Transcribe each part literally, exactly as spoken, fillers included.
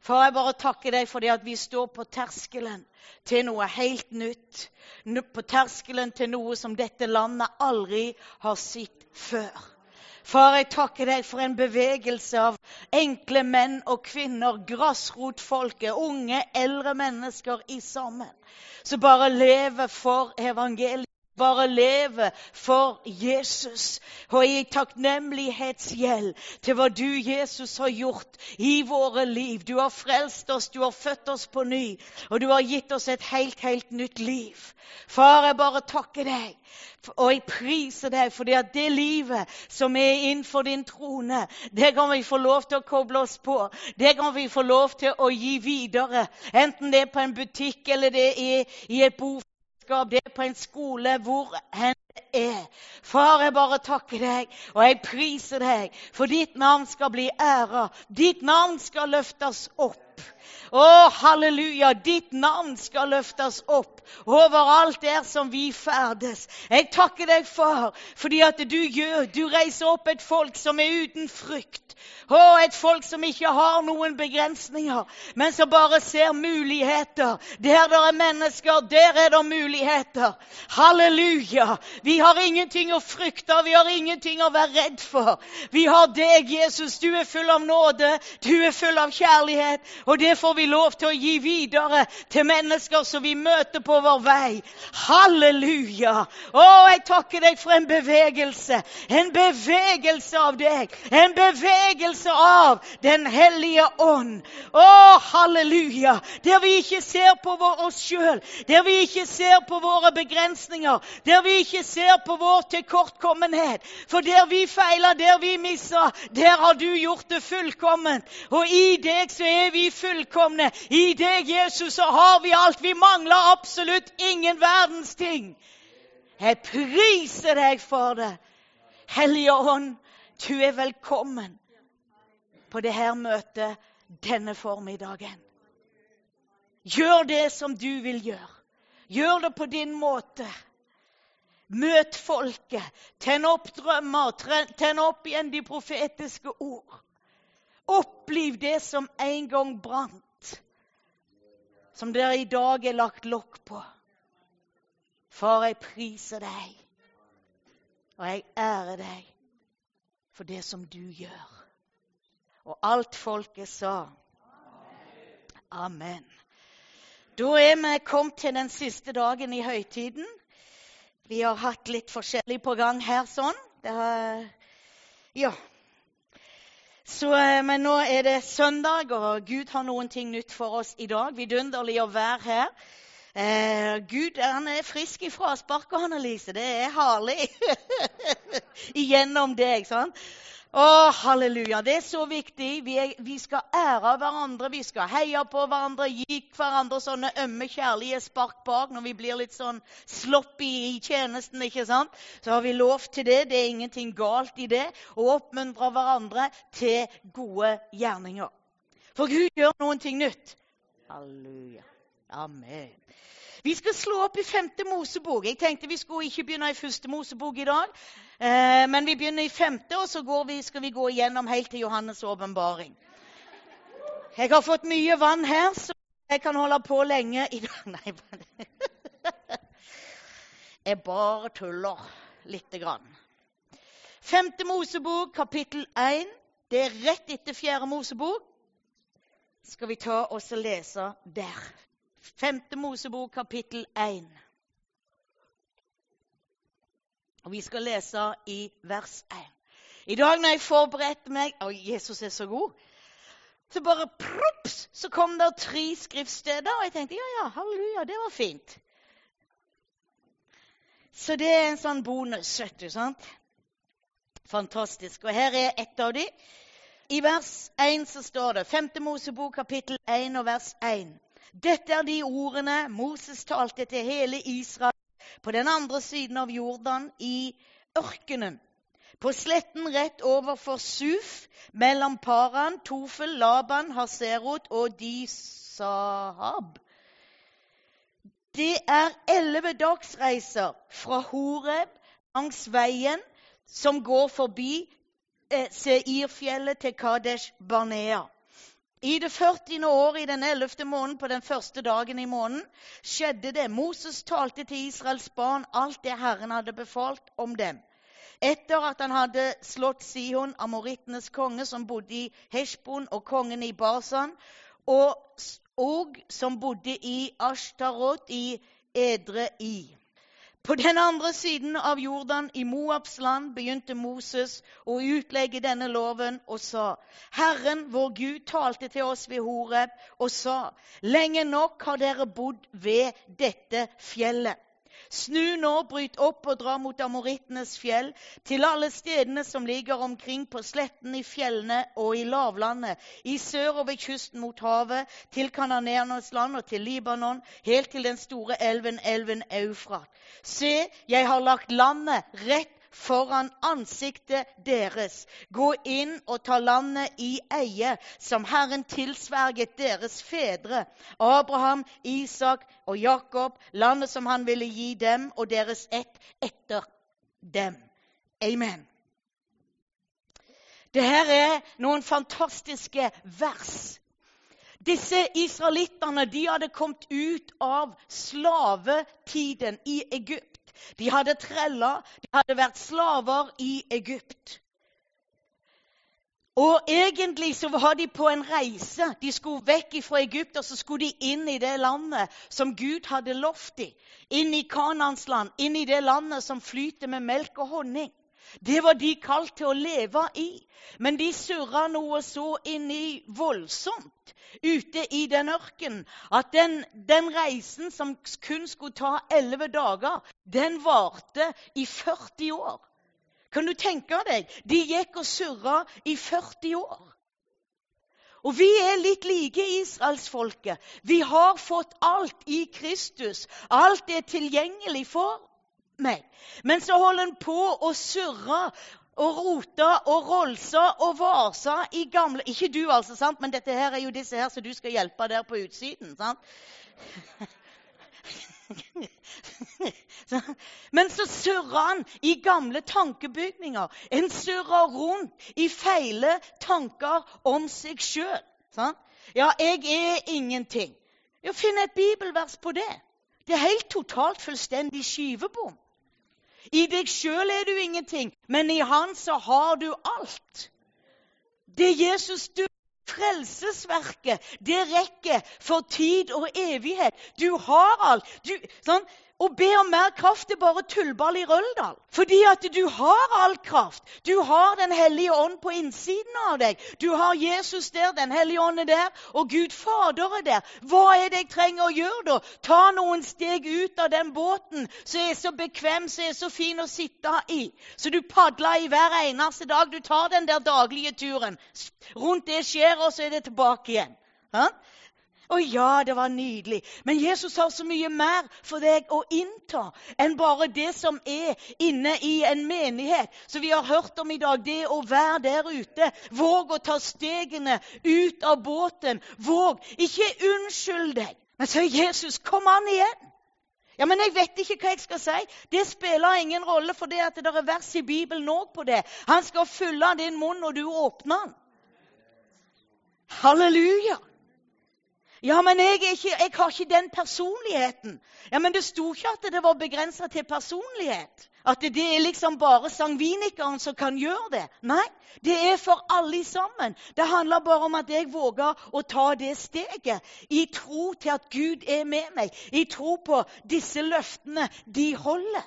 Far, jeg bare takker deg for det at vi står på terskelen til noe helt nytt. På terskelen til noe som dette landet aldri har sett før. Far, jeg takker deg for en bevegelse av enkle menn og kvinner, grasrotfolket, unge, eldre mennesker i sammen. Så bare leve for evangeliet. Bare leve for Jesus, og i takknemlighetsgjeld til hva du, Jesus, har gjort i våre liv. Du har frelst oss, du har født oss på ny, og du har gitt oss et helt, helt nytt liv. Far, jeg bare takker deg, og jeg priser deg, fordi at det livet som er innenfor din trone, det kan vi få lov til å koble oss på. Det kan vi få lov til å gi videre, enten det er på en butikk, eller det er i et bofellesskap, det er på en skole, hvor hen det er. Far, jeg bare takker deg, og jeg priser deg, for ditt navn skal bli æret. Ditt navn skal løftes opp. Å, halleluja, ditt navn skal løftes opp overalt der som vi ferdes. Jeg takker deg, far, fordi at du gjør, du reiser opp et folk som er uten frykt. Å, et folk som ikke har noen begrensninger, men som bare ser muligheter. Der det er mennesker, der er det muligheter. Halleluja. Vi har ingenting å frykte, vi har ingenting å være redd for. Vi har deg, Jesus. Du er full av nåde, du er full av kjærlighet, og det får vi lov til å gi videre til mennesker som vi møter på vår vei. Halleluja. Å, jeg takker deg for en bevegelse. En bevegelse av deg. En bevegelse av den hellige ånd. Å, halleluja. Der vi ikke ser på oss selv. Der vi ikke ser på våre begrensninger. Der vi ikke ser på vår tilkortkommenhet. For der vi feiler, der vi misser, der har du gjort det fullkomment. Og i deg så er vi fullkomne. I deg, Jesus, så har vi alt. Vi mangler absolutt ingen verdens ting. Jeg priser deg for det. Hellige ånd, du er velkommen på det her møtet denne formiddagen. Gjør det som du vil gjøre. Gjør det på din måte. Møt folket. Tenn opp drømmer. Tenn opp igjen de profetiske ord. Oppliv det som en gang brant. Som dere i dag er lagt lokk på. Far, jeg priser deg. Og jeg ærer deg for det som du gjør. Og alt folket sa. Amen. Da er vi kommet til den siste dagen i høytiden. Vi har hatt litt forskjellig på gang her sånn. Det har, ja. Så, men nå er det søndag, og Gud har noen ting nytt for oss i dag. Vidunderlig å være her. Eh, Gud, han er frisk ifra spark og Annelise. Det er herlig. Igjennom deg, sant? Å, halleluja. Det er så viktig. Vi, er, vi skal ære hverandre, vi skal heie på hverandre, gi hverandre sånne ømme, kjærlige spark bak når vi blir litt sånn sloppy i tjenesten, ikke sant? Så har vi lov til det. Det er ingenting galt i det. Og oppmuntre hverandre til gode gjerninger. For Gud gjør noen ting nytt. Halleluja. Amen. Vi skal slå opp i femte Mosebok. Jeg tenkte vi skulle ikke begynne i første Mosebok i dag, eh, men vi begynner i femte, og så går vi, skal vi gå igjennom helt til Johannes åpenbaring. Jeg har fått mye vann her, så jeg kan holde på lenge i dag. Nei, jeg bare tuller litt grann. Femte Mosebok, kapittel én, det er rett etter fjerde Mosebok. Skal vi ta oss og lese der. Femte Mosebok, kapittel én. Og vi skal lese i vers én. I dag når jeg forberedte meg, å, Jesus er så god, så bare prups, så kom det tre skriftsteder, og jeg tenkte, ja, ja, halleluja, det var fint. Så det er en sånn bonus, vet du, sant? Fantastisk. Og her er ett av de. I vers én så står det, femte Mosebok, kapittel én og vers én. Dette er de ordene Moses talte til hele Israel på den andre siden av Jordan i ørkenen. På sletten rett overfor Suf, mellom Paran, Tofel, Laban, Haserot og Disahab. Det er elleve dagsreiser fra Horeb langs veien som går forbi eh, Seirfjellet til Kadesh Barnea. I det førtiende år, i den ellevte måneden, på den første dagen i måneden, skjedde det. Moses talte til Israels barn alt det Herren hadde befalt om dem. Etter at han hadde slått Sihon, amorittenes konge, som bodde i Heshbon, og kongen i Basan, og, og som bodde i Ashtarot i Edre i. På den andre siden av Jordan, i Moabs land, begynte Moses å utlegge denne loven og sa: Herren, vår Gud, talte til oss ved Horeb og sa: Lenge nok har dere bodd ved dette fjellet. Snu nå, bryt opp og dra mot amorittenes fjell, til alle stedene som ligger omkring på sletten, i fjellene og i lavlandet, i sør og ved kysten mot havet, til Kananeernes land og til Libanon, helt til den store elven, elven Eufrat. Se, jeg har lagt landet rett foran ansiktet deres. Gå inn og ta landet i eie, som Herren tilsverget deres fedre, Abraham, Isak og Jakob, landet som han ville gi dem og deres ett etter dem. Amen. Det her er noen fantastiske vers. Disse israelitterne, de hadde kommet ut av slavetiden i Egypt. De hadde trella, de hadde vært slaver i Egypt. Og egentlig så var de på en reise. De skulle vekk fra Egypt, og så skulle de inn i det landet som Gud hadde lovt dem. Inn i Kanans land, inn i det landet som flyter med melk og honning. Det var de kalt til å leve i. Men de surra noe så inn i voldsomt ute i den ørken, at den, den reisen som kun skulle ta elleve dager, den varte i førti år. Kan du tenke deg? De gikk og surra i førti år. Og vi er litt like Israelsfolket. Vi har fått alt i Kristus. Alt er tilgjengelig for meg. Men så holder han på å surre og rota og rolsa og vasa i gamle... Ikke du altså, sant? Men dette her er jo disse her som du skal hjelpe der på utsiden, sant? Men så surrer han i gamle tankebygninger. En surrer rundt i feile tanker om seg selv. Sant? Ja, jeg er ingenting. Ja, finn et bibelvers på det. Det er helt totalt fullstendig skivebom. I deg selv er du ingenting, men i han så har du alt. Det Jesus du frelsesverket, det rekker for tid og evighet. Du har alt. Du, sånn, å be om mer kraft er bare tullball i Røldal. Fordi at du har all kraft. Du har den hellige ånd på innsiden av deg. Du har Jesus der, den hellige ånd er der, og Gud Fader er der. Hva er det jeg trenger å gjøre da? Ta noen steg ut av den båten, som er så bekvem, som er så fin å sitte i. Så du padler i hver eneste dag. Du tar den der daglige turen. Rundt det skjer, og så er det tilbake igjen. Ja? Og ja, det var nydelig. Men Jesus har så mye mer for deg å innta enn bare det som er inne i en menighet. Så vi har hørt om i dag, det å være der ute. Våg å ta stegene ut av båten. Våg. Ikke unnskyld deg. Men så Jesus, kom an igjen. Ja, men jeg vet ikke hva jeg skal si. Det spiller ingen rolle, for det at det er vers i Bibelen også på det. Han skal fylle din munn når du åpner den. Halleluja. Ja, men jeg, er ikke, jeg har ikke den personligheten. Ja, men det sto ikke at det var begrenset til personlighet. At det er liksom bare sangvinikeren som kan gjøre det. Nei, det er for alle sammen. Det handler bare om at jeg våger å ta det steget. I tro til at Gud er med meg. I tro på disse løftene de holder.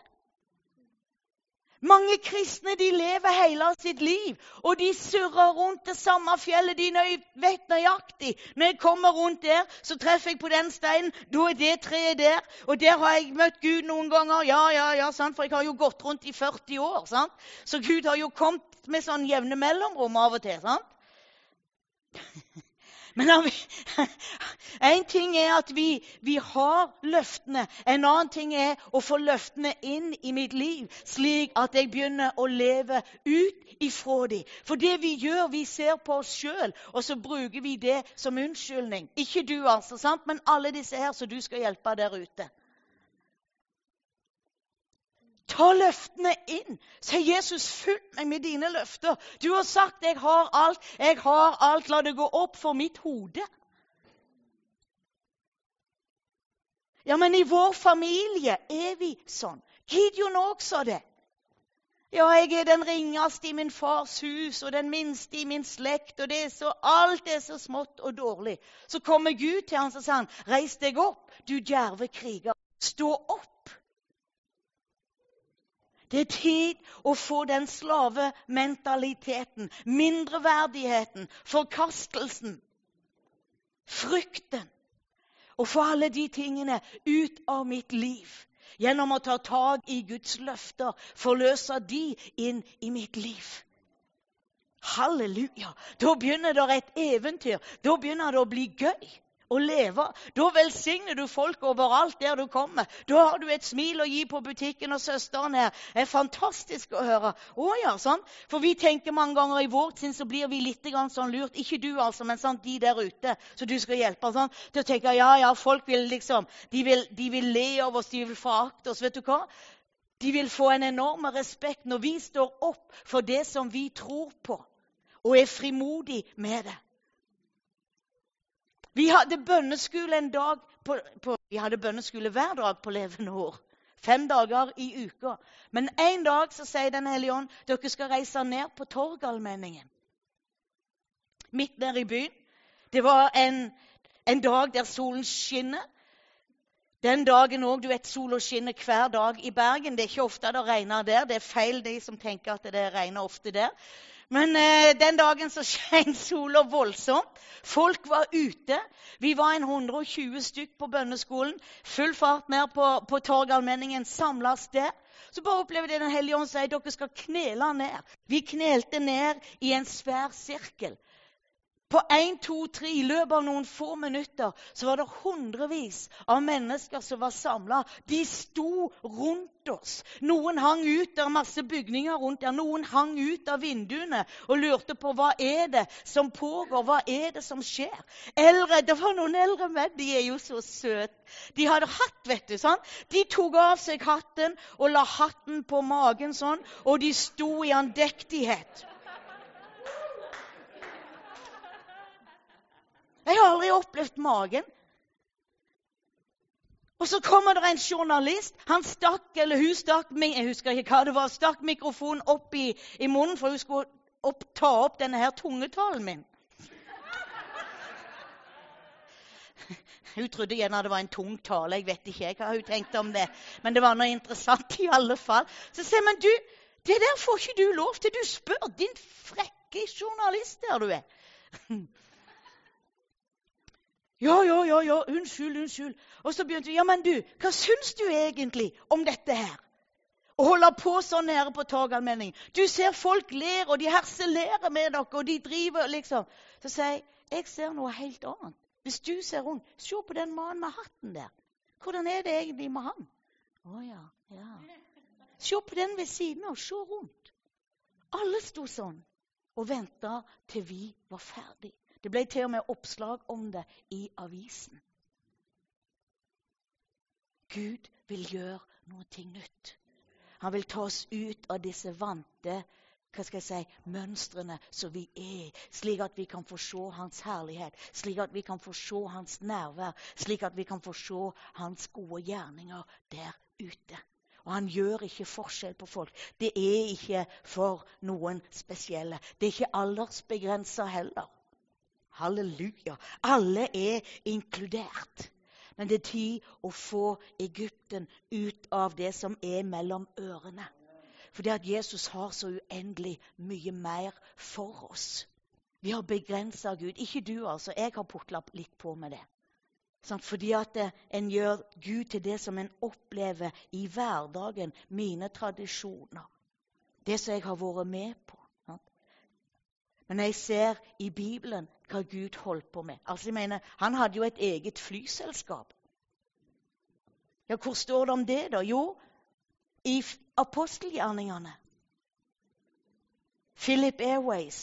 Mange kristne, de lever hele sitt liv, og de surrer rundt det samme fjellet. De vet nøyaktig. Når jeg kommer rundt der, så treffer jeg på den steinen. Da er det treet der, og der har jeg møtt Gud noen ganger. Ja, ja, ja, sant? For jeg har jo gått rundt i førti år, sant? Så Gud har jo kommet med sånn jevne mellomrom av og til, sant? Men en ting er at vi, vi har løftene. En annen ting er å få løftene inn i mitt liv, slik at jeg begynner å leve ut ifra dem. For det vi gjør, vi ser på oss selv, og så bruker vi det som unnskyldning. Ikke du altså, sant? Men alle disse her som du skal hjelpe der ute. Ta løftene inn. Sier Jesus, fyll meg med dine løfter. Du har sagt, jeg har alt, jeg har alt. La det gå opp for mitt hode. Ja, men i vår familie er vi sånn. Gideon også det. Ja, jeg er den ringeste i min fars hus, og den minste i min slekt, og det er så, alt er så smått og dårlig. Så kommer Gud til han og sier han, reis deg opp, du djerve kriger. Stå opp. Det er tid å få den slavementaliteten, mindreverdigheten, forkastelsen, frykten, og få alle de tingene ut av mitt liv. Gjennom å ta tag i Guds løfter, forløse de inn i mitt liv. Halleluja! Da begynner det et eventyr. Da begynner det å bli gøy å leve. Da velsigner du folk overalt der du kommer. Da har du et smil å gi på butikken, og søsteren her er fantastisk å høre. Å ja, sånn. For vi tenker mange ganger i vårt sinn, så blir vi litt grann sånn lurt. Ikke du altså, men sånn de der ute, så du skal hjelpe. Sånn. Da tenker jeg, ja, ja, folk vil liksom, de vil, de vil le av oss, de vil forakte oss. Vet du hva? De vil få en enorm respekt når vi står opp for det som vi tror på, og er frimodig med det. Vi hadde bønneskole en dag på, på, vi hadde bønneskole hver dag på levende år. Fem dager i uka. Men en dag så sier Den hellige ånd, dere skal reise ned på Torgallmenningen. Midt nede i byen. Det var en, en dag der solen skinner. Den dagen også, du vet, solen skinner hver dag i Bergen. Det er ikke ofte det regner der. Det er feil de som tenker at det regner ofte der. Men eh, den dagen så skjøn solen voldsomt. Folk var ute. Vi var en hundre og tjue stykk på bønneskolen. Full fart ned på, på Torgallmenningen, samles der. Så bare opplevde jeg Den hellige ånd sier, dere skal knele ned. Vi knelte ned i en svær sirkel. På en, to, tre, i løpet av noen få minutter, så var det hundrevis av mennesker som var samlet. De sto rundt oss. Noen hang ut, der masse bygninger rundt der. Noen hang ut av vinduene og lurte på, hva er det som pågår? Hva er det som skjer? Eldre, det var noen eldre menn, de er jo så søte. De hadde hatt, vet du, sånn. De tok av seg hatten og la hatten på magen sånn, og de sto i andektighet. Jeg har aldri opplevd magen. Og så kommer det en journalist. Han stakk, eller hun stakk, jeg husker ikke hva det var, stakk mikrofonen opp i, i munnen, for hun skulle opp, ta opp denne her tungetalen min. Hun trodde gjerne det var en tung tale, jeg vet ikke hva hun tenkte om det. Men det var noe interessant i alle fall. Så sier jeg, men du, det der får ikke du lov til. Du spør din frekke journalist der du er. Ja, ja, ja, ja, unnskyld, unnskyld. Og så begynte vi, ja, men du, hva syns du egentlig om dette her? Og holder på sånn her på Torgallmenningen. Du ser folk ler, og de herselerer med dere, og de driver liksom. Så sier jeg, jeg ser noe helt annet. Hvis du ser rundt, se på den mannen med hatten der. Hvordan er det egentlig med han? Å ja, ja. Se på den ved siden av, se rundt. Alle sto sånn og ventet til vi var ferdig. Det ble til og med oppslag om det i avisen. Gud vil gjøre noe nytt. Han vil ta oss ut av disse vante, hva skal jeg si, mønstrene som vi er, slik at vi kan få se hans herlighet, slik at vi kan få se hans nærvær, slik at vi kan få se hans gode gjerninger der ute. Og han gjør ikke forskjell på folk. Det er ikke for noen spesielle. Det er ikke aldersbegrenset heller. Halleluja. Alle er inkludert. Men det er tid å få Egypten ut av det som er mellom ørene. Fordi at Jesus har så uendelig mye mer for oss. Vi har begrenset Gud. Ikke du altså. Jeg har putlet litt på med det. Sånn, fordi at en gjør Gud til det som en opplever i hverdagen. Mine tradisjoner. Det som jeg har vært med på. Men jeg ser i Bibelen hva Gud holdt på med. Altså jeg mener, han hadde jo et eget flyselskap. Ja, hvor står det om det da? Jo, i apostelgjerningene. Philip Airways.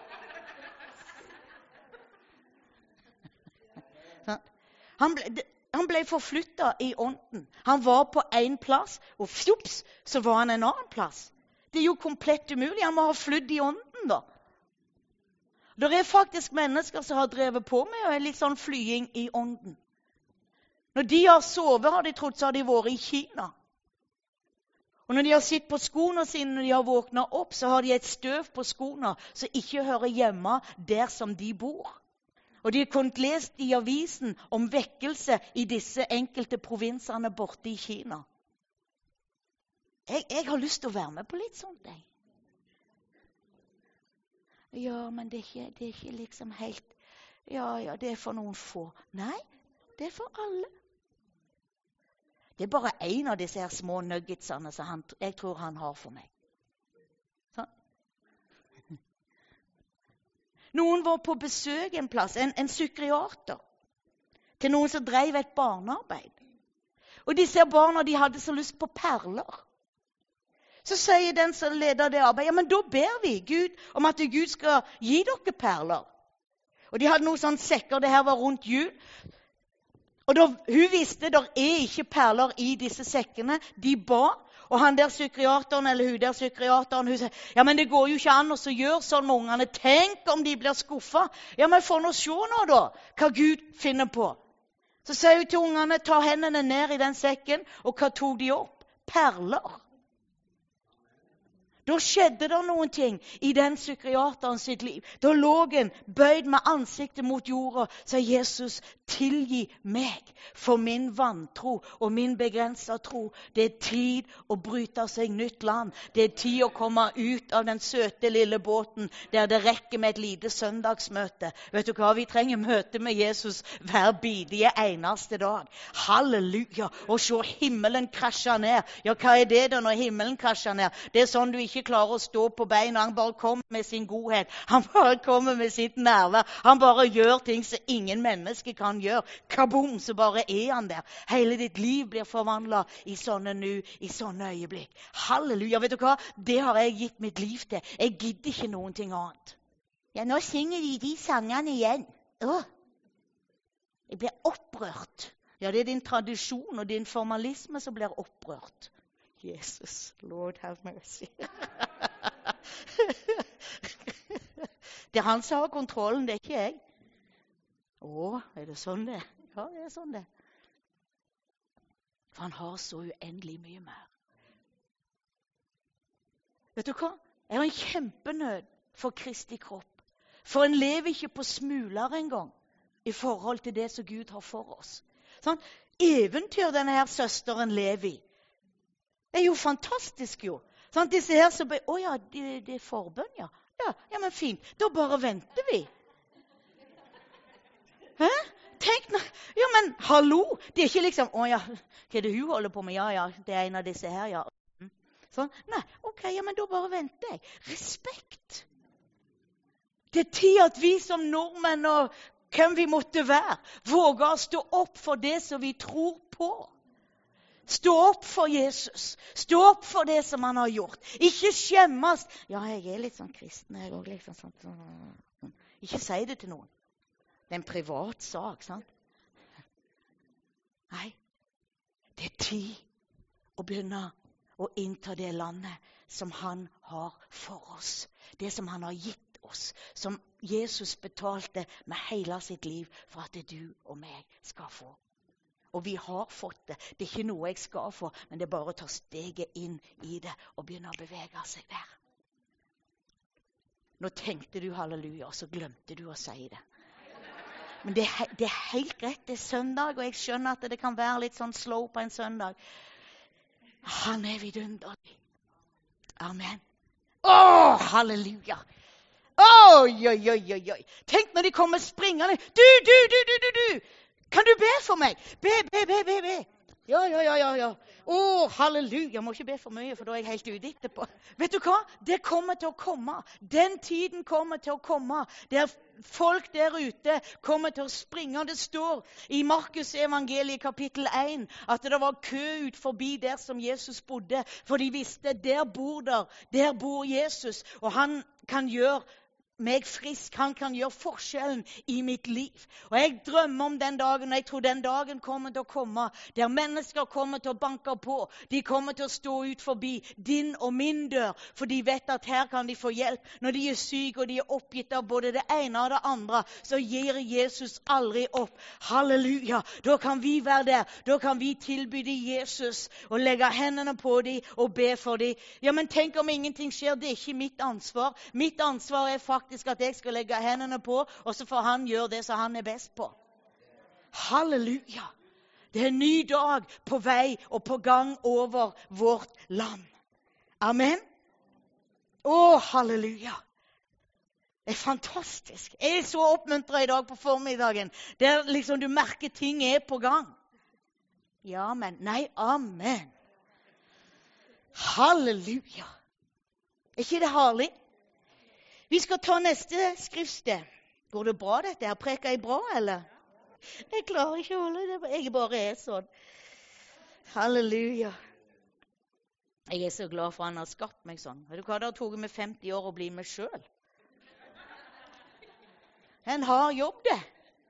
Han, ble, han Han ble forflyttet i ånden. Han var på en plass, og fjops, så var han en annen plass. Det er jo komplett umulig. Han må ha flydd i ånden da. Det er faktisk mennesker som har drevet på med litt sånn flying i ånden. Når de har sovet, har de trodd, så har de vært i Kina. Og når de har sitt på skoene sine, når de har våknet opp, så har de et støv på skoene som ikke hører hjemme der som de bor. Og de har kunnet lest i avisen om vekkelse i disse enkelte provinsene borte i Kina. Jeg, jeg har lyst til å være med på litt sånt, jeg. Ja, men det er, ikke, det er ikke liksom helt... Ja, ja, det er for noen få. Nei, det er for alle. Det er bare en av disse her små nuggetsene som han, jeg tror han har for meg. Sånn. Noen var på besøk en plass, en, en psykiater, til noen som drev et barnearbeid. Og disse barna, de hadde så lyst på perler. Så sier den som leder det arbeidet, ja, men da ber vi Gud om at Gud skal gi dere perler. Og de hadde noen sånne sekker, det her var rundt jul. Og da, hun visste, der er ikke perler i disse sekkene. De ba, og han der psykiateren, eller hun der psykiateren, hun sier, ja, men det går jo ikke an å gjøre sånn med ungene. Tenk om de blir skuffet. Ja, men få nå se nå da, hva Gud finner på. Så sier hun til ungene, ta hendene ned i den sekken, og hva tok de opp? Perler. Da skjedde det noen ting i den psykiateren sitt liv. Da lå han bøyd med ansiktet mot jorda, sa Jesus, tilgi meg for min vantro og min begrenset tro. Det er tid å bryte seg nytt land. Det er tid å komme ut av den søte lille båten der det rekker med et lite søndagsmøte. Vet du hva? Vi trenger møte med Jesus hver bidige eneste dag. Halleluja! Og se himmelen krasje ned. Ja, hva er det da når himmelen krasjer ned? Det er sånn du ikke klarer å stå på beina. Han bare kommer med sin godhet. Han bare kommer med sitt nærvær. Han bare gjør ting som ingen menneske kan gjøre. Kabum, så bare er han der. Hele ditt liv blir forvandlet i sånne nu, i sånne øyeblikk. Halleluja, vet du hva? Det har jeg gitt mitt liv til. Jeg gidder ikke noen ting annet. Ja, nå synger de de sangene igjen. Åh, jeg blir opprørt. Ja, det er din tradisjon og din formalisme som blir opprørt. Jesus, Lord have mercy. Det er han som har kontrollen, det er ikke jeg. Å, er det sånn det? Ja, det er sånn det. For han har så uendelig mye mer. Vet du hva? Jeg har en kjempenød for Kristi kropp. For en lever ikke på smuler engang i forhold til det som Gud har for oss. Sånn, eventyr denne her søsteren lever i. Det er jo fantastisk jo. Sånn, disse her som ber, å ja, det, det er forbønn, ja. ja. Ja, men fint. Da bare venter vi. Hæ? Tenk nå. Ja, men hallo. Det er ikke liksom, å ja, hva er det hun holder på med? Ja, ja, det er en av disse her, ja. Sånn, nei, ok, ja, men da bare venter jeg. Respekt. Det er tid at vi som nordmenn og hvem vi måtte være, våger å stå opp for det som vi tror på. Stå opp for Jesus. Stå opp for det som han har gjort. Ikke skjemmes. Ja, jeg er litt sånn kristen. Jeg er liksom sånn, sånn. Ikke si det til noen. Det er en privat sak, sant? Nei, det er tid å begynne å innta det landet som han har for oss. Det som han har gitt oss. Som Jesus betalte med hele sitt liv for at du og meg skal få. Og vi har fått det. Det er ikke noe jeg skal få, men det er bare å ta steget inn i det og begynne å bevege seg der. Nå tenkte du halleluja, og så glemte du å si det. Men det er, det er helt greit. Det er søndag, og jeg skjønner at det kan være litt sånn slow på en søndag. Han er vidunderlig. Amen. Åh, halleluja. Oi, oi, oi, oi, oi. Tenk når de kommer springende. Du, du, du, du, du, du. Kan du be for meg? Be, be, be, be, be. Ja, ja, ja, ja, ja. Åh, halleluja. Jeg må ikke be for mye, for da er jeg helt ute etterpå. Vet du hva? Det kommer til å komme. Den tiden kommer til å komme. Det er folk der ute kommer til å springe. Det står i Markus evangeliet kapittel én at det var kø ut forbi der som Jesus bodde. For de visste, der bor der, der bor Jesus. Og han kan gjøre meg frisk. Han kan gjøre forskjellen i mitt liv. Og jeg drømmer om den dagen, og jeg tror den dagen kommer til å komme, der mennesker kommer til å banke på. De kommer til å stå ut forbi din og min dør, for de vet at her kan de få hjelp. Når de er syke og de er oppgitt av både det ene og det andre, så gir Jesus aldri opp. Halleluja! Da kan vi være der. Da kan vi tilby dem Jesus og legge hendene på dem og be for dem. Ja, men tenk om ingenting skjer. Det er ikke mitt ansvar. Mitt ansvar er faktisk at jeg skal legge hendene på, og så får han gjøre det som han er best på. Halleluja! Det er en ny dag på vei og på gang over vårt land. Amen. Å, halleluja! Det er fantastisk. Jeg er så oppmuntret i dag på formiddagen, der liksom du merker ting er på gang. Ja, men, nei, amen. Halleluja! Er ikke det herlig? Vi skal ta neste skriftsted. Går det bra dette? Jeg preker jeg bra, eller? Jeg klarer ikke å holde det. Jeg bare er sånn. Halleluja. Jeg er så glad for han har skapt meg sånn. Vet du hva? Det har tatt meg femti år å bli meg selv. En har jobb det.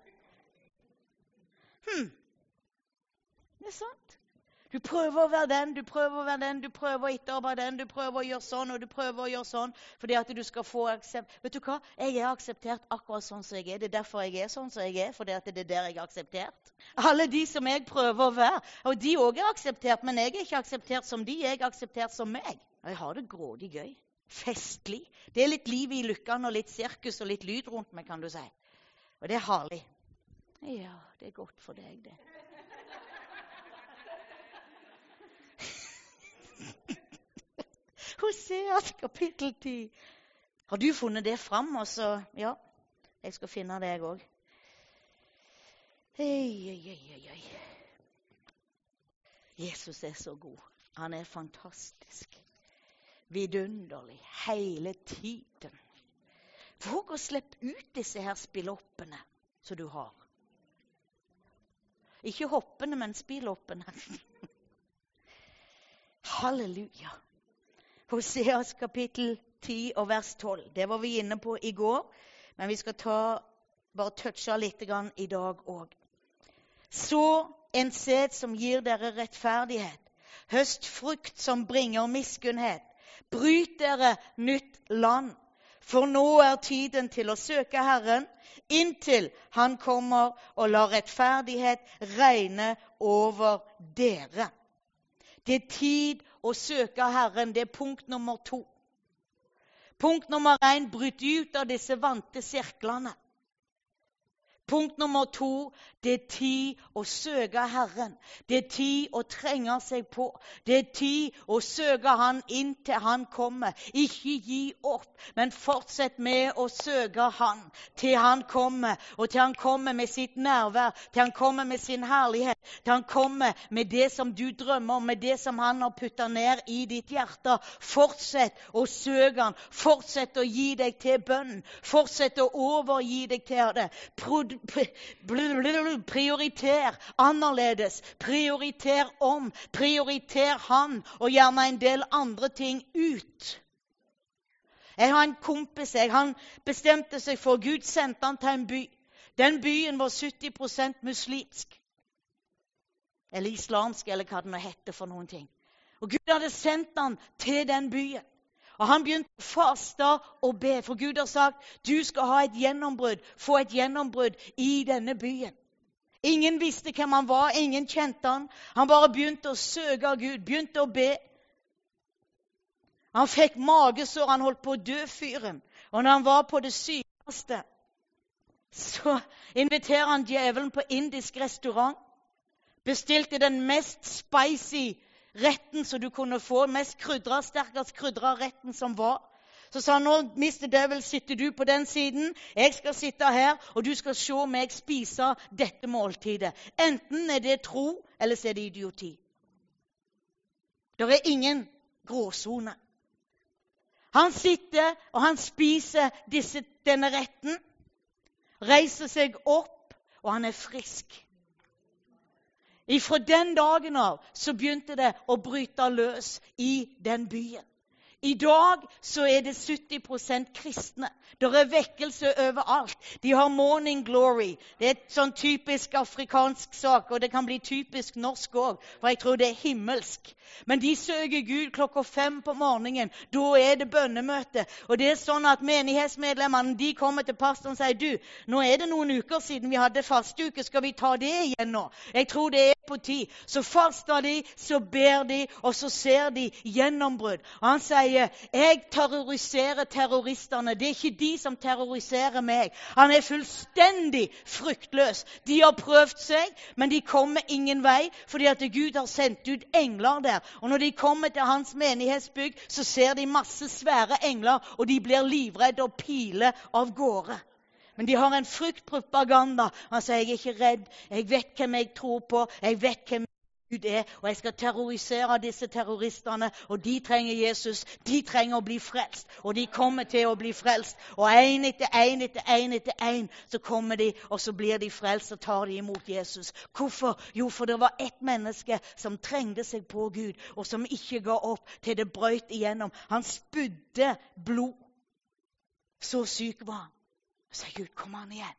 Hm. Det er sant. Du prøver å være den, du prøver å være den, du prøver å etterarbeide den, du prøver å gjøre sånn, og du prøver å gjøre sånn, fordi at du skal få aksept. Vet du hva? Jeg er akseptert akkurat sånn som jeg er. Det er derfor jeg er sånn som jeg er, fordi at det er der jeg er akseptert. Alle de som jeg prøver å være, og de også er akseptert, men jeg er ikke akseptert som de, jeg er akseptert som meg. Jeg har det grådig gøy. Festlig. Det er litt liv i lykkene og litt sirkus og litt lyd rundt meg, kan du si. Og det er herlig. Ja, det er godt for deg, det. Hoseas kapittel ti. Har du funnet det fram? Og så, ja, jeg skal finne det jeg også. Hei, hei, hei, hei. Jesus er så god. Han er fantastisk. Vidunderlig. Hele tiden. Våg å slippe ut disse her spilloppene som du har. Ikke hoppene, men spilloppene. Halleluja. Hoseas kapittel ti og vers tolv. Det var vi inne på i går, men vi skal ta, bare touche litt grann i dag også. Så en sæd som gir dere rettferdighet, høst frukt som bringer miskunnhet. Bryt dere nytt land, for nå er tiden til å søke Herren, inntil han kommer og lar rettferdighet regne over dere. Det er tid å søke Herren. Det er punkt nummer to. Punkt nummer én, bryt ut av disse vante sirklene. Punkt nummer to, det er tid å søke Herren. Det er tid å trenge seg på. Det er tid å søke Han inntil Han kommer. Ikke gi opp, men fortsett med å søke Han til Han kommer. Og til Han kommer med sitt nærvær, til Han kommer med sin herlighet, til Han kommer med det som du drømmer om, med det som Han har puttet ned i ditt hjerte. Fortsett å søke Han. Fortsett å gi deg til bønnen. Fortsett å overgi deg til det. Prod Prioriter annerledes, prioriter om, prioriter Han, og gjerne en del andre ting ut. Jeg har en kompis, jeg, han bestemte seg for, Gud sendte han til en by. Den byen var sytti prosent muslimsk. Eller islamsk, eller hva det nå heter for noen ting. Og Gud hadde sendt han til den byen. Og han begynte å faste og be, for Gud har sagt, du skal ha et gjennombrudd, få et gjennombrudd i denne byen. Ingen visste hvem han var, ingen kjente han. Han bare begynte å søke Gud, begynte å be. Han fikk magesår, han holdt på å dø fyren. Og når han var på det sykeste, så inviterer han djevelen på indisk restaurant. Bestilte den mest spicy retten som du kunne få, mest krydra, sterkest krydra retten som var. Så sa han, nå, mister Devil, sitter du på den siden, jeg skal sitte her, og du skal se meg spise dette måltidet. Enten er det tro, eller så er det idioti. Det er ingen gråzone. Han sitter, og han spiser disse, denne retten, reiser seg opp, og han er frisk. Ifra den dagen av så begynte det å bryte løs i den byen. I dag så er det sytti prosent kristne. Det er vekkelse overalt. De har morning glory. Det er et sånn typisk afrikansk sak, og det kan bli typisk norsk også, for jeg tror det er himmelsk. Men de søker Gud klokka fem på morgenen. Da er det bønnemøte. Og det er sånn at menighetsmedlemmene, de kommer til pastoren og sier, du, nå er det noen uker siden vi hadde fastuke, skal vi ta det igjen nå? Jeg tror det er på tid. Så faster de, så ber de, og så ser de gjennombrudd. Og han sier, jeg terroriserer terroristene. Det er ikke de som terroriserer meg. Han er fullstendig fryktløs. De har prøvd seg, men de kommer ingen vei, fordi at Gud har sendt ut engler der. Og når de kommer til hans menighetsbygg, så ser de masse svære engler, og de blir livredde og piler av gårde. Men de har en fryktpropaganda. Han sier, jeg er ikke redd, jeg vet hvem jeg tror på, jeg vet hvem Gud er, og jeg skal terrorisere disse terroristene, og de trenger Jesus, de trenger å bli frelst, og de kommer til å bli frelst, og en etter en etter en etter en, så kommer de, og så blir de frelst, og tar de imot Jesus. Hvorfor? Jo, for det var ett menneske som trengte seg på Gud, og som ikke ga opp til det brøt igjennom. Han spydde blod. Så syk var han. Så sa Gud, kom han igjen.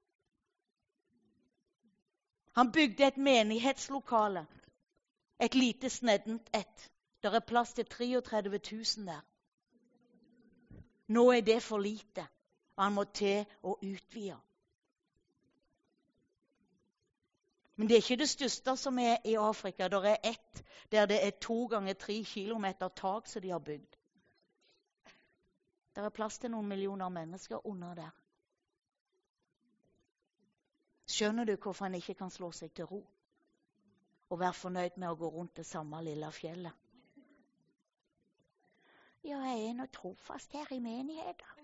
Han bygde et menighetslokale. Et lite sneddent ett. Der er plass til treogtredve tusen der. Nå er det for lite. Han må til å utvide. Men det er ikke det største som er i Afrika. Der er ett der det er to ganger tre kilometer tak som de har bygd. Der er plass til noen millioner mennesker under der. Skjønner du hvorfor han ikke kan slå seg til ro? Og være fornøyd med å gå rundt det samme lille fjellet? Ja, jeg er noe trofast her i menigheten.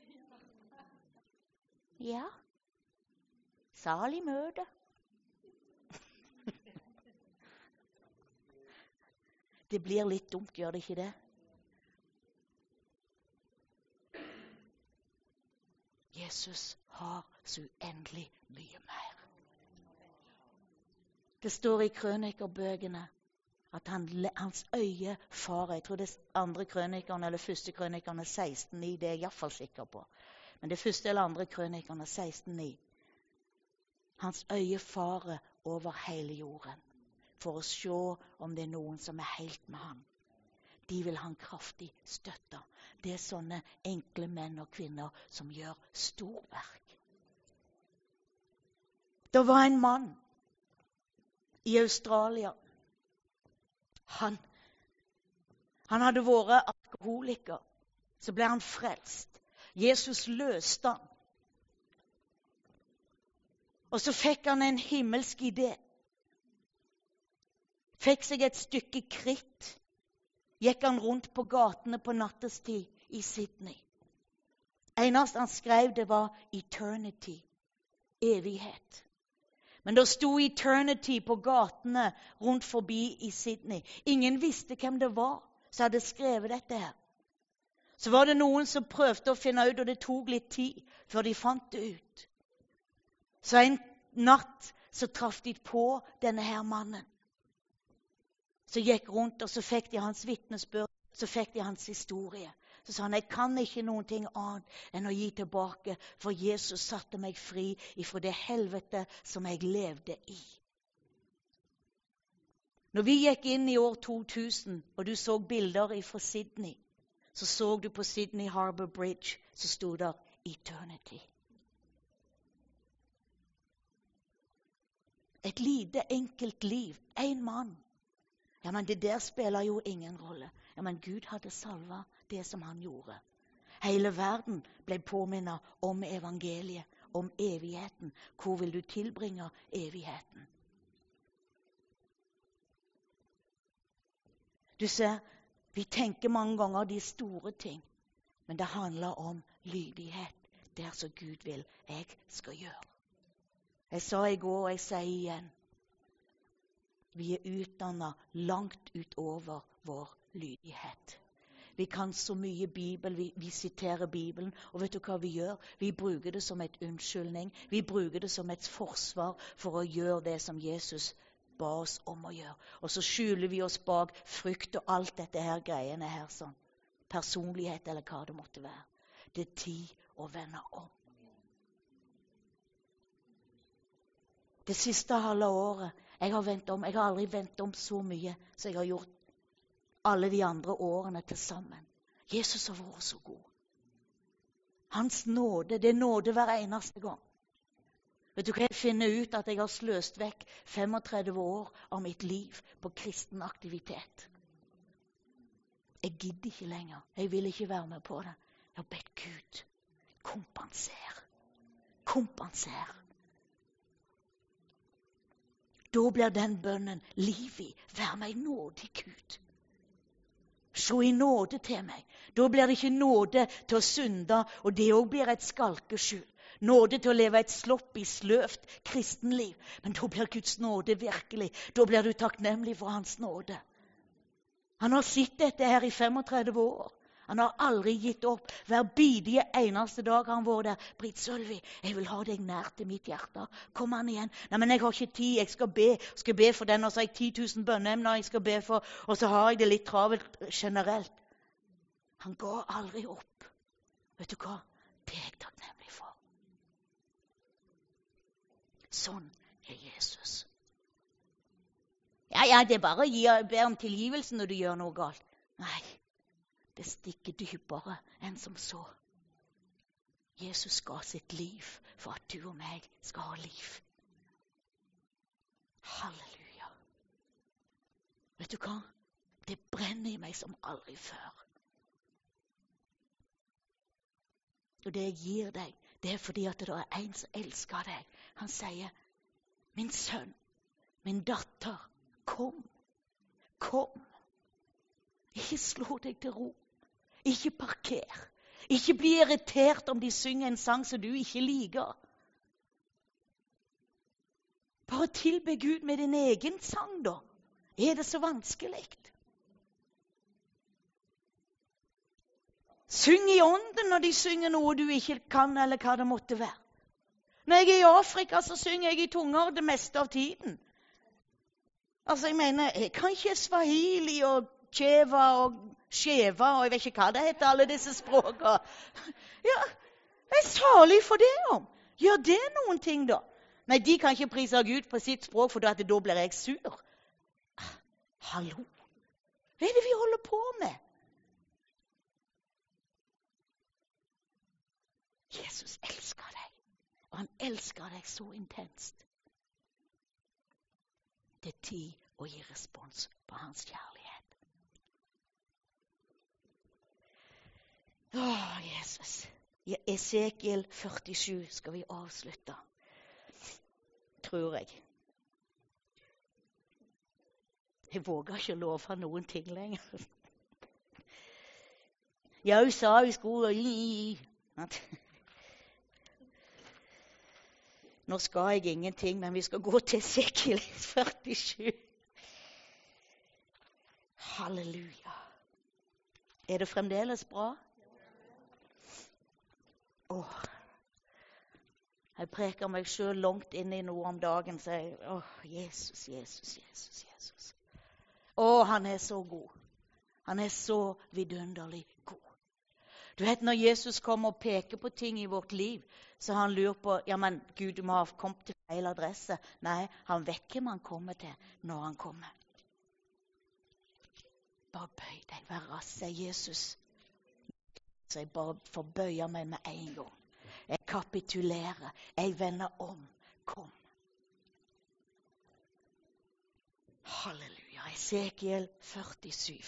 Ja. Salig møte. Det blir litt dumt, gjør det ikke det? Jesus har så uendelig mye mer. Det står i krønikerbøkene at han, hans øye farer. Jeg tror det er andre krønikerne eller første krønikerne seksten ni, det er jeg i hvert fall sikker på. Men det første eller andre krønikerne seksten ni. Hans øye farer over hele jorden for å se om det er noen som er helt med ham. De vil han kraftig støtte. Det er sånne enkle menn og kvinner som gjør storverk. Det var en mann i Australia. Han, han hadde vært alkoholiker. Så ble han frelst. Jesus løste han. Og så fikk han en himmelsk idé. Fikk seg et stykke kritt. Gikk han rundt på gatene på nattestid i Sydney. Eneste han skrev det var eternity. Evighet. Men det sto eternity på gatene rundt forbi i Sydney. Ingen visste hvem det var som hadde skrevet dette her. Så var det noen som prøvde å finne ut, og det tok litt tid før de fant det ut. Så en natt så traff de på denne her mannen. Så gikk rundt, og så fikk de hans vitnesbyrd, så fikk de hans historie. Så sa han, jeg kan ikke noen ting annet enn å gi tilbake, for Jesus satte meg fri ifra det helvete som jeg levde i. Når vi gikk inn i år to tusen, og du så bilder fra Sydney, så så du på Sydney Harbour Bridge, så stod der eternity. Et lite, enkelt liv, en mann. Ja, men det der spiller jo ingen rolle. Ja, men Gud hadde salva det som han gjorde. Hele verden ble påminnet om evangeliet, om evigheten. Hvor vil du tilbringe evigheten? Du ser, vi tenker mange ganger de store ting, men det handler om lydighet. Det er så Gud vil jeg skal gjøre. Jeg sa i går, og jeg sier igjen, vi er utdannet langt utover vår lydighet. Vi kan så mye Bibel, vi, vi siterer Bibelen, og vet du hva vi gjør? Vi bruker det som et unnskyldning, vi bruker det som et forsvar for å gjøre det som Jesus ba oss om å gjøre. Og så skjuler vi oss bak frykt og alt dette her greiene her sånn. personlighet eller hva det måtte være. Det er tid å vende om. Det siste halve året jeg har vendt om, jeg har aldri vendt om så mye som jeg har gjort alle de andre årene til sammen. Jesus har vært så god. Hans nåde, det er nåde hver eneste gang. Vet du hva, jeg finner ut at jeg har sløst vekk femogtredve år av mitt liv på kristen aktivitet. Jeg gidder ikke lenger. Jeg vil ikke være med på det. Jeg har bedt Gud kompenser. Kompenser. Da blir den bønnen liv i. Vær meg nådig, Gud. Så i nåde til meg. Da blir det ikke nåde til å synde, og det også blir et skalkeskjul. Nåde til å leve et slopp i sløvt kristenliv. Men da blir Guds nåde virkelig. Da blir du takknemlig for hans nåde. Han har sett dette her i femogtredve år. Han har aldri gitt opp. Hver bidige eneste dag har han vært der. Britt Sølvi, jeg vil ha deg nær til mitt hjerte. Kom han igjen. Nei, men jeg har ikke tid. Jeg skal be. Jeg skal be for den, og så har jeg ti tusen bønneemner jeg skal be for, og så har jeg det litt travelt generelt. Han går aldri opp. Vet du hva? Det er jeg takknemlig for. Sånn er Jesus. Ja, ja, det er bare å gi, be om tilgivelse når du gjør noe galt. Nei. Det stikker dypere enn som så. Jesus ga sitt liv for at du og meg skal ha liv. Halleluja. Vet du hva? Det brenner i meg som aldri før. Og det jeg gir deg, det er fordi at det er en som elsker deg. Han sier, min sønn, min datter, kom, kom. Ikke slå deg til ro. Ikke parker. Ikke bli irritert om de synger en sang som du ikke liker. Bare tilbe Gud med din egen sang da. Er det så vanskelig? Syng i ånden når de synger noe du ikke kan, eller hva det måtte være. Når jeg er i Afrika, så synger jeg i tunger det meste av tiden. Altså, jeg mener, jeg kan ikke swahili og tjeva og skjeva, og jeg vet ikke hva det heter, alle disse språkene. Ja, det er salig for det om. Gjør det noen ting da? Nei, de kan ikke prise Gud på sitt språk, for da blir jeg sur. Hallo? Hva er det vi holder på med? Jesus elsker deg, og han elsker deg så intenst. Det er tid å gi respons på hans kjærlighet. Åh, Jesus. I Esekiel førtisju skal vi avslutte. Tror jeg. Jeg våger ikke love noen ting lenger. Jeg sa vi skulle gi. Nå skal jeg ingenting, men vi skal gå til Esekiel førtisju. Halleluja. Er det fremdeles bra? Åh, jeg preker meg selv langt inn i noe om dagen, så jeg, åh, Jesus, Jesus, Jesus, Jesus. Åh, han er så god. Han er så vidunderlig god. Du vet, når Jesus kommer og peker på ting i vårt liv, så han lurer på, ja, men Gud, du må ha kommet til feil adresse. Nei, han vet hvem han kommer til når han kommer. Bare bøy deg, vær rask, sier Jesus. Så jeg bare forbøyer meg med en gang. Jeg kapitulerer. Jeg vender om. Kom. Halleluja. Esekiel førtisju.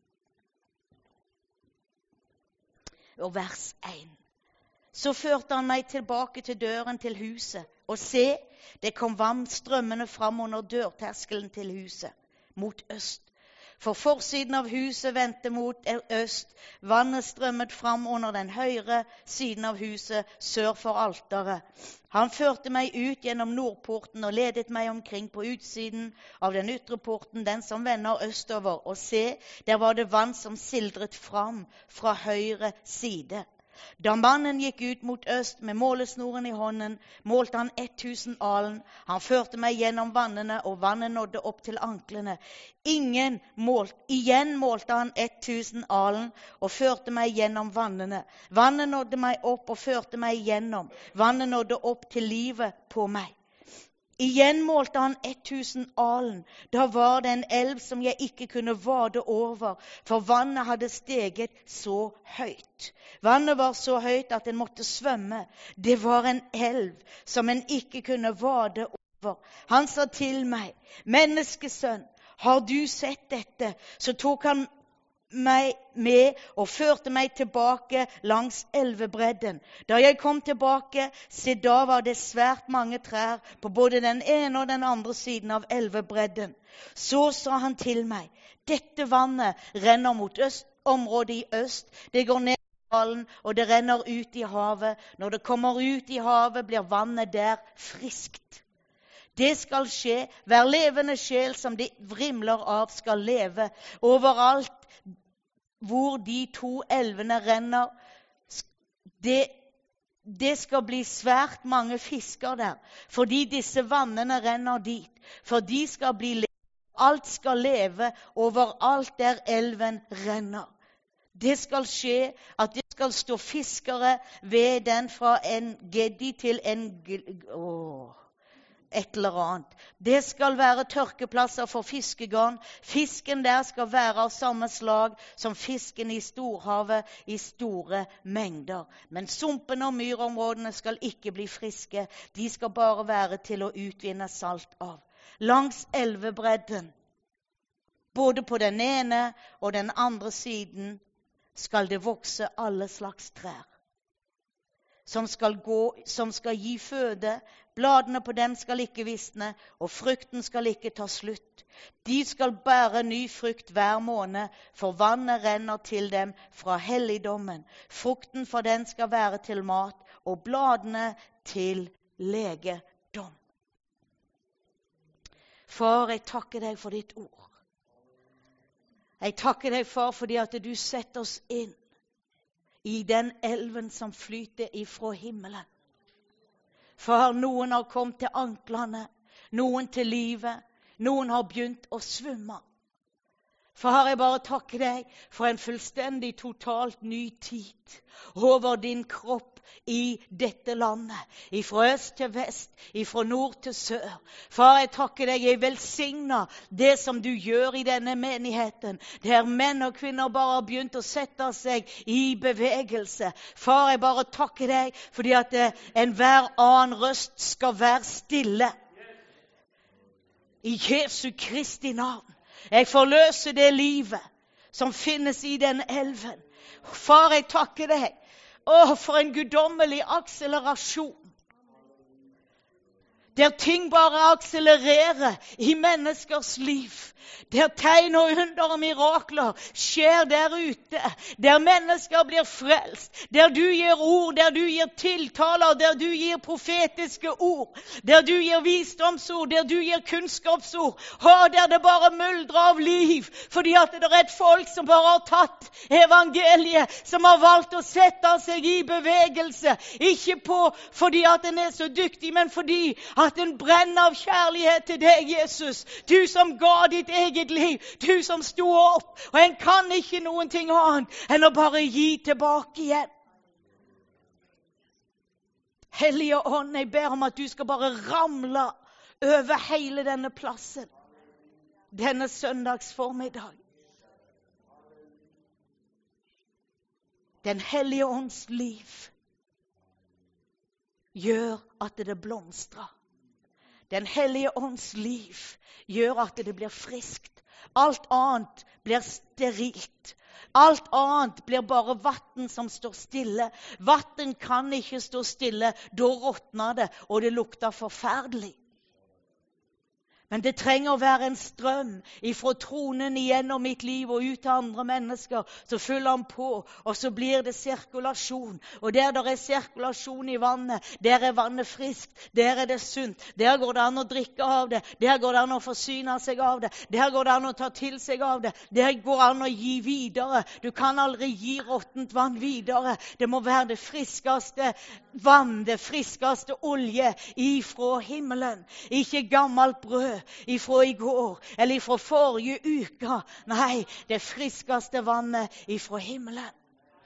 Og vers én. Så førte han meg tilbake til døren til huset. Og se, det kom vann strømmende fram under dørterskelen til huset, mot øst. For forsiden av huset vendte mot øst. Vannet strømmet fram under den høyre siden av huset, sør for alteret. Han førte meg ut gjennom nordporten og ledet meg omkring på utsiden av den ytre porten, den som vender østover. Og se, der var det vann som sildret fram fra høyre side. Da mannen gikk ut mot øst med målesnoren i hånden, målte han ett tusen alen. Han førte meg gjennom vannene, og vannet nådde opp til anklene. Ingen målt, igjen målte han ett tusen alen, og førte meg gjennom vannene. Vannet nådde meg opp og førte meg gjennom. Vannet nådde opp til livet på meg. Igjen målte han ett tusen alen. Da var det en elv som jeg ikke kunne vade over, for vannet hadde steget så høyt. Vannet var så høyt at en måtte svømme. Det var en elv som en ikke kunne vade over. Han sa til meg, menneskesønn, har du sett dette? Så tok han meg med og førte meg tilbake langs elvebredden. Da jeg kom tilbake, se da var det svært mange trær på både den ene og den andre siden av elvebredden. Så sa han til meg, dette vannet renner mot øst, området i øst. Det går ned i dalen, og det renner ut i havet. Når det kommer ut i havet, blir vannet der friskt. Det skal skje, hver levende sjel som det vrimler av skal leve. Overalt hvor de to elvene renner, det, det skal bli svært mange fisker der, fordi disse vannene renner dit, for de skal bli leve. Alt skal leve overalt der elven renner. Det skal skje at det skal stå fiskere ved den fra en Gedi til en åh, et eller annet. Det skal være tørkeplasser for fiskegarn. Fisken der skal være av samme slag som fisken i storhavet i store mengder. Men sumpene og myrområdene skal ikke bli friske. De skal bare være til å utvinne salt av. Langs elvebredden, både på den ene og den andre siden, skal det vokse alle slags trær. Som skal, gå, som skal gi føde. Bladene på dem skal ikke visne, og frukten skal ikke ta slutt. De skal bære ny frukt hver måned, for vannet renner til dem fra helligdommen. Frukten for den skal være til mat, og bladene til legedom. Far, jeg takker deg for ditt ord. Jeg takker deg, far, fordi at du setter oss inn i den elven som flyter ifra himmelen. For noen har kommet til anklene, noen til livet, noen har begynt å svømme. For har jeg bare takker deg for en fullstendig, totalt ny tid over din kropp i dette landet, ifra øst til vest, ifra nord til sør. Far, jeg takker deg, jeg velsigner det som du gjør i denne menigheten, der menn og kvinner bare har begynt å sette seg i bevegelse. Far, jeg bare takker deg, fordi at enhver annen røst skal være stille. I Jesu Kristi navn. Jeg forløser det livet som finnes i den elven. Far, jeg takker deg. Å, for en guddommelig akselerasjon. Der ting bare akselererer i menneskers liv. Der tegn og under og mirakler skjer der ute. Der mennesker blir frelst. Der du gir ord, der du gir tiltaler, der du gir profetiske ord. Der du gir visdomsord, der du gir kunnskapsord. Og der det bare muldrer av liv. Fordi at det er et folk som bare har tatt evangeliet, som har valgt å sette seg i bevegelse. Ikke på fordi at den er så dyktig, men fordi at den brenner av kjærlighet til deg, Jesus. Du som ga ditt eget liv, du som sto opp, og en kan ikke noen ting annet enn å bare gi tilbake igjen. Hellige Ånd, jeg ber om at du skal bare ramle over hele denne plassen, denne søndagsformiddag. Den Hellige Ånds liv gjør at det blomstrer. Den Hellige Ånds liv gjør at det blir friskt. Alt annet blir sterilt. Alt annet blir bare vatten som står stille. Vatten kan ikke stå stille, da råtner det, og det lukter forferdelig. Men det trenger å være en strøm ifra tronen igjennom mitt liv og ut til andre mennesker. Så fyller han på, og så blir det sirkulasjon. Og der det er sirkulasjon i vannet, der er vannet friskt, der er det sunt. Der går det an å drikke av det, der går det an å forsyne seg av det, der går det an å ta til seg av det, der går det an å gi videre. Du kan aldri gi råttent vann videre. Det må være det friskeste vann, det friskeste olje ifra himmelen. Ikke gammelt brød ifra i går, eller ifra forrige uke. Nei, det friskeste vannet ifra himmelen.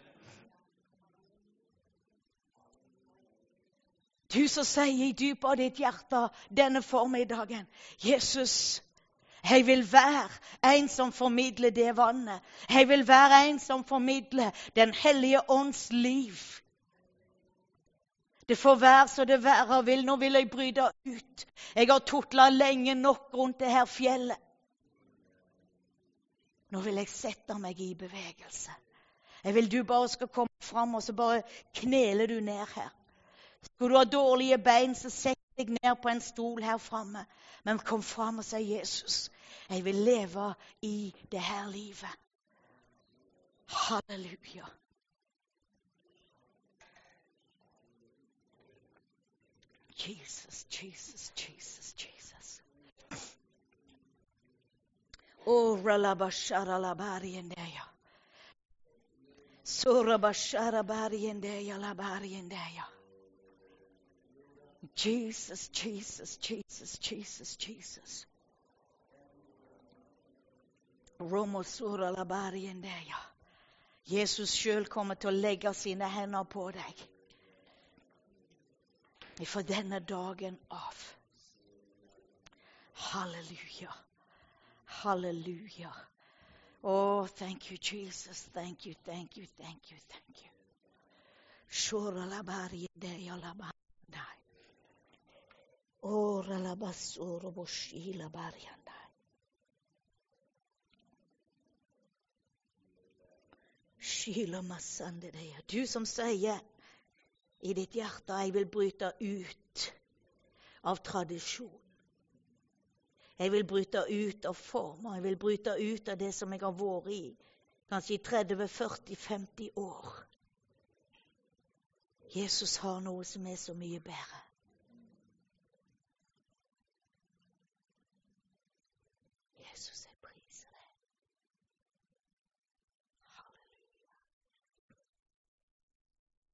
Du som sier i dypet av ditt hjerte denne formiddagen, Jesus, jeg vil være en som formidler det vannet. Jeg vil være en som formidler den hellige ånds liv. Det får være så det være vil. Nå vil jeg bryte ut. Jeg har tutlet lenge nok rundt det her fjellet. Nå vil jeg sette meg i bevegelse. Jeg vil du bare skal komme frem, og så bare kneler du ned her. Skal du ha dårlige bein, så sett deg ned på en stol her fremme. Men kom frem og si, Jesus, jeg vil leve i det her livet. Halleluja. Jesus, Jesus, Jesus, Jesus. Oh, ralabashara labariendeya. Surabashara bariendeya labariendeya. Jesus, Jesus, Jesus, Jesus, Jesus. Romosura labariendeya. Jesus selv kommer til å legge sine hender på deg. For denne dagen av. Halleluja. Halleluja. Oh, thank you, Jesus. Thank you, thank you, thank you, thank you. Shora la bari de ya la bandai. Ora la basuro boshi la bari andai. Shila masande de. Du som sier i ditt hjerte, jeg vil bryte ut av tradisjon. Jeg vil bryte ut av former. Jeg vil bryte ut av det som jeg har vært i. Kanskje i tretti, førti, femti år. Jesus har noe som er så mye bedre.